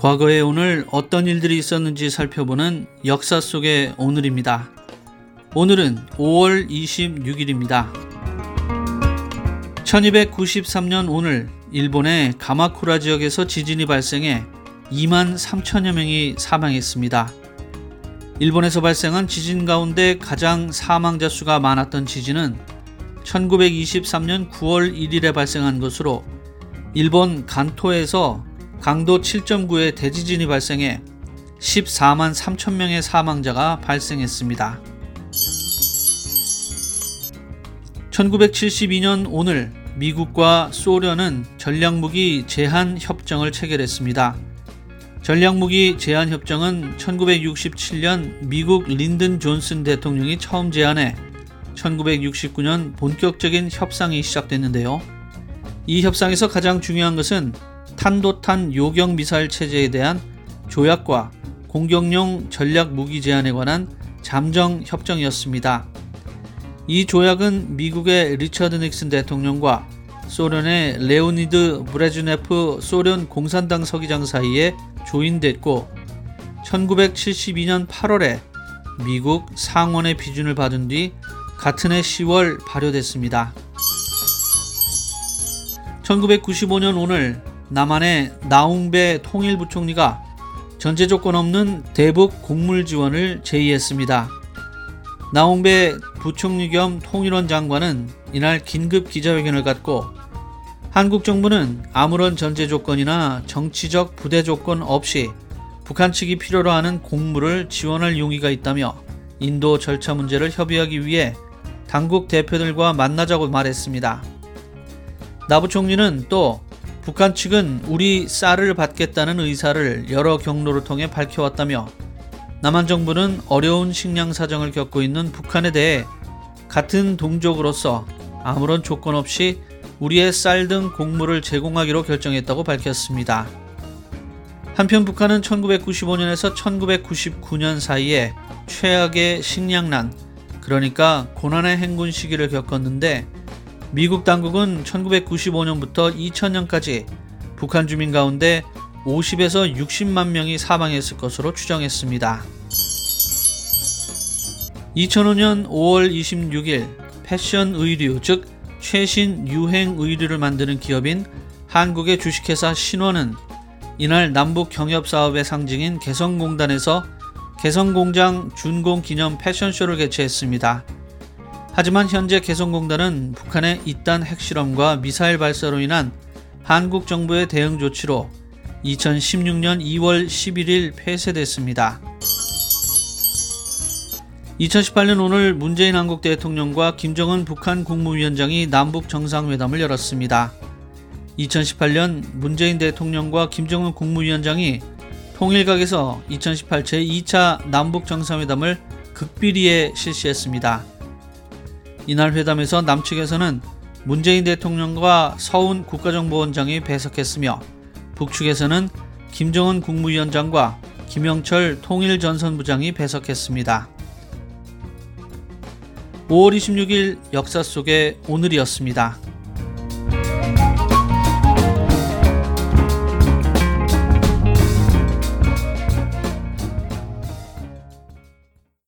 과거의 오늘 어떤 일들이 있었는지 살펴보는 역사 속의 오늘입니다. 오늘은 5월 26일입니다. 1293년 오늘 일본의 가마쿠라 지역에서 지진이 발생해 2만 3천여 명이 사망했습니다. 일본에서 발생한 지진 가운데 가장 사망자 수가 많았던 지진은 1923년 9월 1일에 발생한 것으로 일본 간토에서 강도 7.9의 대지진이 발생해 14만 3천 명의 사망자가 발생했습니다. 1972년 오늘 미국과 소련은 전략무기 제한 협정을 체결했습니다. 전략무기 제한 협정은 1967년 미국 린든 존슨 대통령이 처음 제안해 1969년 본격적인 협상이 시작됐는데요. 이 협상에서 가장 중요한 것은 탄도탄 요격 미사일 체제에 대한 조약과 공격용 전략 무기 제한에 관한 잠정 협정이었습니다. 이 조약은 미국의 리처드 닉슨 대통령과 소련의 레오니드 브레즈네프 소련 공산당 서기장 사이에 조인됐고 1972년 8월에 미국 상원의 비준을 받은 뒤 같은 해 10월 발효됐습니다. 1995년 오늘 남한의 나웅배 통일부총리가 전제 조건 없는 대북 곡물 지원을 제의했습니다. 나웅배 부총리 겸 통일원 장관은 이날 긴급 기자회견을 갖고 한국 정부는 아무런 전제 조건이나 정치적 부대 조건 없이 북한 측이 필요로 하는 곡물을 지원할 용의가 있다며 인도 절차 문제를 협의하기 위해 당국 대표들과 만나자고 말했습니다. 나 부총리는 또 북한 측은 우리 쌀을 받겠다는 의사를 여러 경로를 통해 밝혀왔다며 남한 정부는 어려운 식량 사정을 겪고 있는 북한에 대해 같은 동족으로서 아무런 조건 없이 우리의 쌀 등 곡물을 제공하기로 결정했다고 밝혔습니다. 한편 북한은 1995년에서 1999년 사이에 최악의 식량난, 그러니까 고난의 행군 시기를 겪었는데 미국 당국은 1995년부터 2000년까지 북한 주민 가운데 50에서 60만 명이 사망했을 것으로 추정했습니다. 2005년 5월 26일 패션 의류, 즉 최신 유행 의류를 만드는 기업인 한국의 주식회사 신원은 이날 남북 경협사업의 상징인 개성공단에서 개성공장 준공 기념 패션쇼를 개최했습니다. 하지만 현재 개성공단은 북한의 잇단 핵실험과 미사일 발사로 인한 한국 정부의 대응 조치로 2016년 2월 11일 폐쇄됐습니다. 2018년 오늘 문재인 한국 대통령과 김정은 북한 국무위원장이 남북 정상회담을 열었습니다. 2018년 문재인 대통령과 김정은 국무위원장이 통일각에서 2018 제2차 남북 정상회담을 극비리에 실시했습니다. 이날 회담에서 남측에서는 문재인 대통령과 서훈 국가정보원장이 배석했으며 북측에서는 김정은 국무위원장과 김영철 통일전선부장이 배석했습니다. 5월 26일 역사 속의 오늘이었습니다.